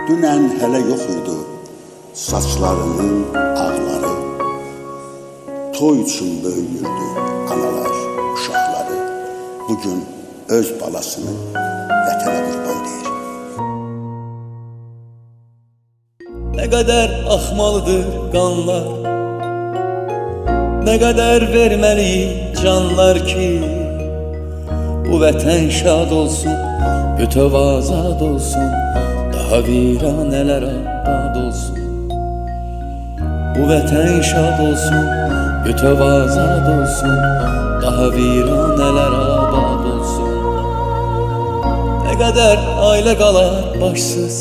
Dünən hələ yox idi saçlarının ağları. Toy üçün böyüyürdü analar, uşaqları. Bugün öz balasını vətənə qurban deyir. Nə qədər axmalıdır qanlar, nə qədər verməliyik canlar ki, bu vətən şad olsun, bütöv azad olsun, daha viranələr abad olsun. Bu vətən şad olsun, bütöv azad olsun, daha viranələr abad olsun. Nə qədər ailə qalar başsız,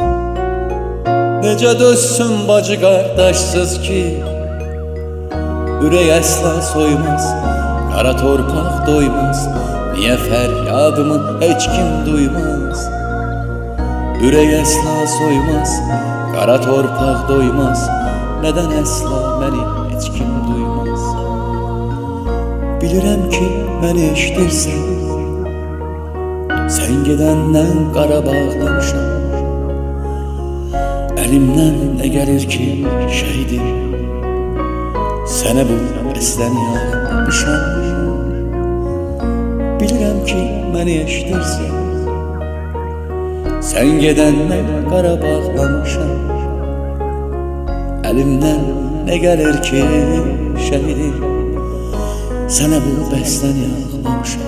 necə dözsün bacı qardaşsız ki, ürək əsla soymaz, qara torpaq doymaz, niyə fəryadımı heç kim duymaz? Ürək əsla soymaz, qara torpaq doymaz, nədən əsla məni heç kim duymaz? Bilirəm ki, məni eşidirsən, sən gedəndən Qarabağlamışam. Əlimdən nə gəlir ki, şəhidim, sənə bu bəsləni yaxmışam. Bilirəm ki, məni eşidirsən, sən gedəndən Qarabağlamışam. Əlimdən nə gəlir ki, şəhidim, sənə bu bəsləni yaxmışam.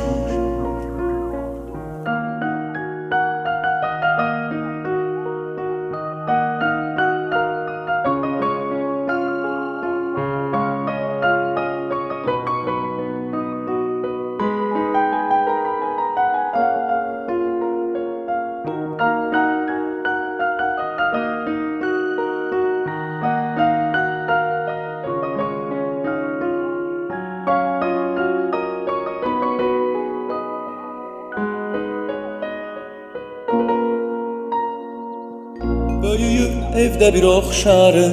Böyüyür evdə bir oxşarı,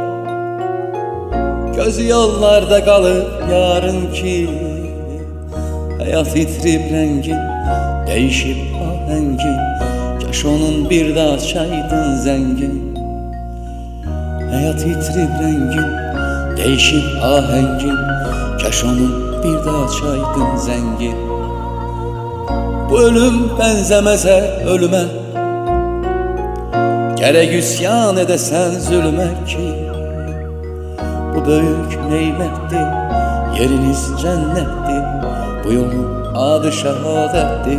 gözü yollarda qalıb yarın ki, həyat itirib rəngin, dəyişib ahəngin, kaş onun bir də açaydın zəngin. Həyat itirib rəngin, dəyişib ahəngin, kaş onun bir də açaydın zəngin. Bu ölüm bənzəməzə ölümə, gərək üsyan edəsən zülmə ki, bu böyük neymətdir, yeriniz cənnətdir, bu yolun adı şəhadətdir.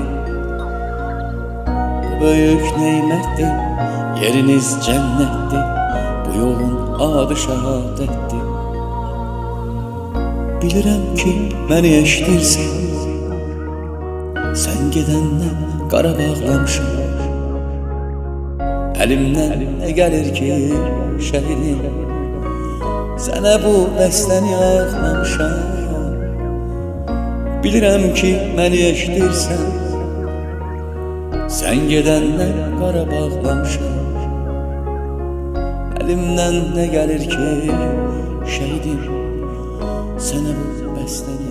Bu böyük neymətdir, yeriniz cənnətdir, bu yolun adı şəhadətdir. Bilirəm ki, məni eşidirsən, sən gedəndən Qarabağlamışam. Əlimdən nə gəlir ki, şəhidim, sənə bu bəsləni yaxlamışam. Bilirəm ki, məni eşidirsən, sən gedəndən Qarabağlamışam. Əlimdən nə gəlir ki, şəhidim, sənə bu bəsləni